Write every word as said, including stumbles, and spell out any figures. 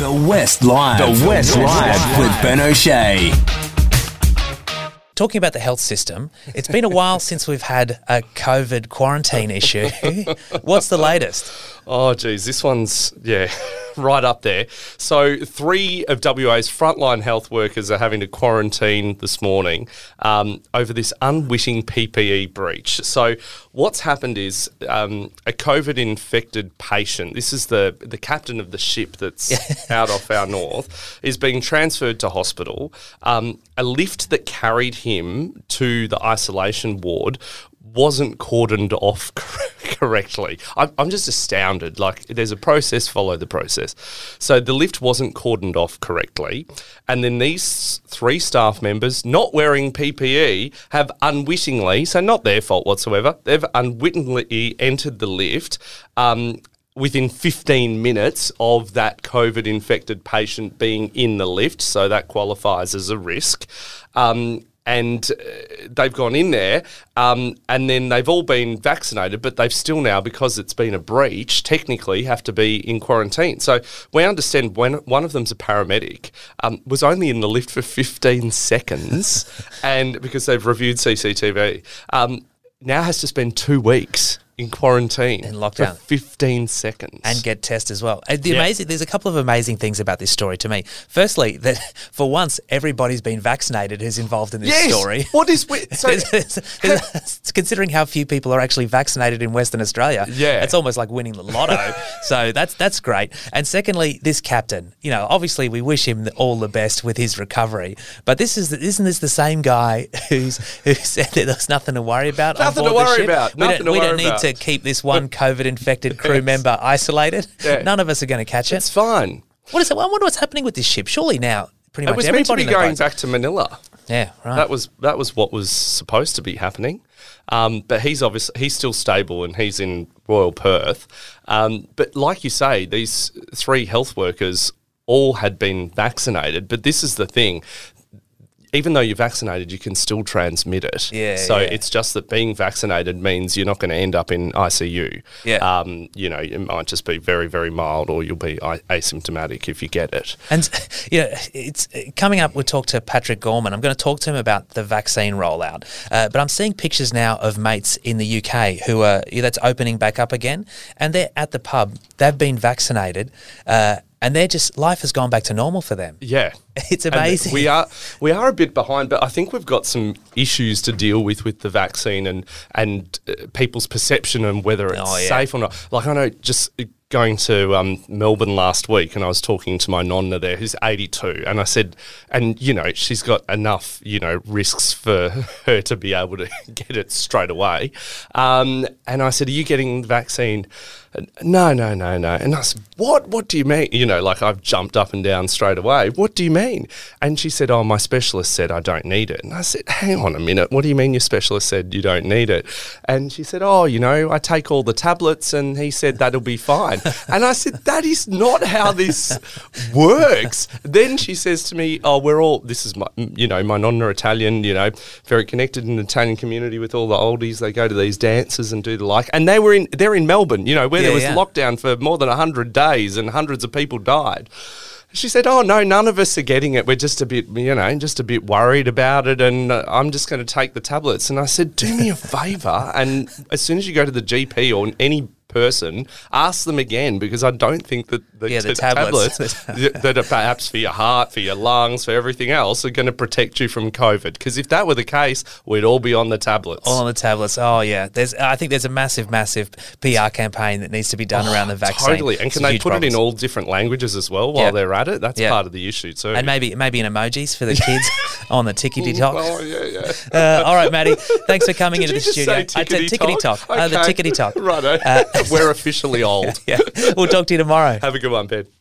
The West Live. The West Live with Ben O'Shea. Talking about the health system, it's been a while since we've had a COVID quarantine issue. What's the latest? Oh, geez, this one's, yeah, right up there. So three of W A's frontline health workers are having to quarantine this morning um, over this unwitting P P E breach. So what's happened is um, a COVID-infected patient, this is the, the captain of the ship that's out off our north, is being transferred to hospital. Um, a lift that carried him to the isolation ward wasn't cordoned off correctly. I'm, I'm just astounded. Like, there's a process, follow the process. So the lift wasn't cordoned off correctly, and then these three staff members, not wearing P P E, have unwittingly, so not their fault whatsoever, they've unwittingly entered the lift um, within fifteen minutes of that COVID-infected patient being in the lift, so that qualifies as a risk. Um, And uh, they've gone in there um, and then they've all been vaccinated, but they've still now, because it's been a breach, technically have to be in quarantine. So we understand when one of them's a paramedic, um, was only in the lift for fifteen seconds and because they've reviewed C C T V, um, now has to spend two weeks in quarantine in lockdown for fifteen seconds and get tested as well. And the yeah. amazing, there's a couple of amazing things about this story to me. Firstly, that for once everybody's been vaccinated who's involved in this yes. story. What is so? Considering how few people are actually vaccinated in Western Australia, yeah, it's almost like winning the lotto. So that's that's great. And secondly, this captain, you know, obviously we wish him all the best with his recovery. But this is isn't this the same guy who's who said that there's nothing to worry about? Nothing on to board the worry ship? about. We Nothing don't, to we worry don't need about. to keep this one COVID-infected crew Yes. member isolated. Yeah. None of us are going to catch it. It's fine. What is it? I wonder what's happening with this ship. Surely now, pretty It much was meant to everybody be in the going boat- back to Manila. Yeah, right. That was that was what was supposed to be happening. Um, but he's obviously he's still stable and he's in Royal Perth. Um, but like you say, these three health workers all had been vaccinated. But this is the thing. Even though you're vaccinated, you can still transmit it. Yeah, so yeah. it's just that being vaccinated means you're not going to end up in I C U. Yeah. Um, you know, it might just be very, very mild, or you'll be a- asymptomatic if you get it. And, you know, it's coming up, we'll talk to Patrick Gorman. I'm going to talk to him about the vaccine rollout. Uh, but I'm seeing pictures now of mates in the U K who are, that's opening back up again, and they're at the pub. They've been vaccinated, uh, and they're just, life has gone back to normal for them. Yeah. It's amazing. And we are we are a bit behind, but I think we've got some issues to deal with with the vaccine and and uh, people's perception and whether it's Oh, yeah. safe or not. Like, I know, just going to um, Melbourne last week, and I was talking to my nonna there, who's eighty-two, and I said, and you know, she's got enough, you know, risks for her to be able to get it straight away. Um, and I said, "Are you getting the vaccine?" No, no, no, no. And I said, what? What do you mean? You know, like, I've jumped up and down straight away. What do you mean? And she said, oh, my specialist said I don't need it. And I said, hang on a minute. What do you mean your specialist said you don't need it? And she said, oh, you know, I take all the tablets and he said that'll be fine. And I said, that is not how this works. Then she says to me, oh, we're all, this is my, you know, my nonna Italian, you know, very connected in the Italian community with all the oldies. They go to these dances and do the like. And they were in, they're in Melbourne, you know, where Yeah, there was yeah. lockdown for more than one hundred days and hundreds of people died. She said, oh, no, none of us are getting it. We're just a bit, you know, just a bit worried about it, and uh, I'm just going to take the tablets. And I said, do me a favour, and as soon as you go to the G P or any person, ask them again, because I don't think that the, Yeah, the the tablets. tablets that that are perhaps for your heart, for your lungs, for everything else, are going to protect you from COVID. Because if that were the case, we'd all be on the tablets. All on the tablets. Oh, yeah. There's. I think there's a massive, massive P R campaign that needs to be done around the vaccine. Totally. And It's can a they huge put problem. it in all different languages as well while Yeah. they're at it? That's Yeah. part of the issue too. And maybe maybe in emojis for the kids on the tickety tock. Oh, yeah, yeah. Uh, all right, Maddie. Thanks for coming Did into you the just studio. say I said tickety tickety-tock? tock. Uh, the Okay. tickety tock. Righto. Uh, We're officially old. Yeah. We'll talk to you tomorrow. Have a good one, Ben.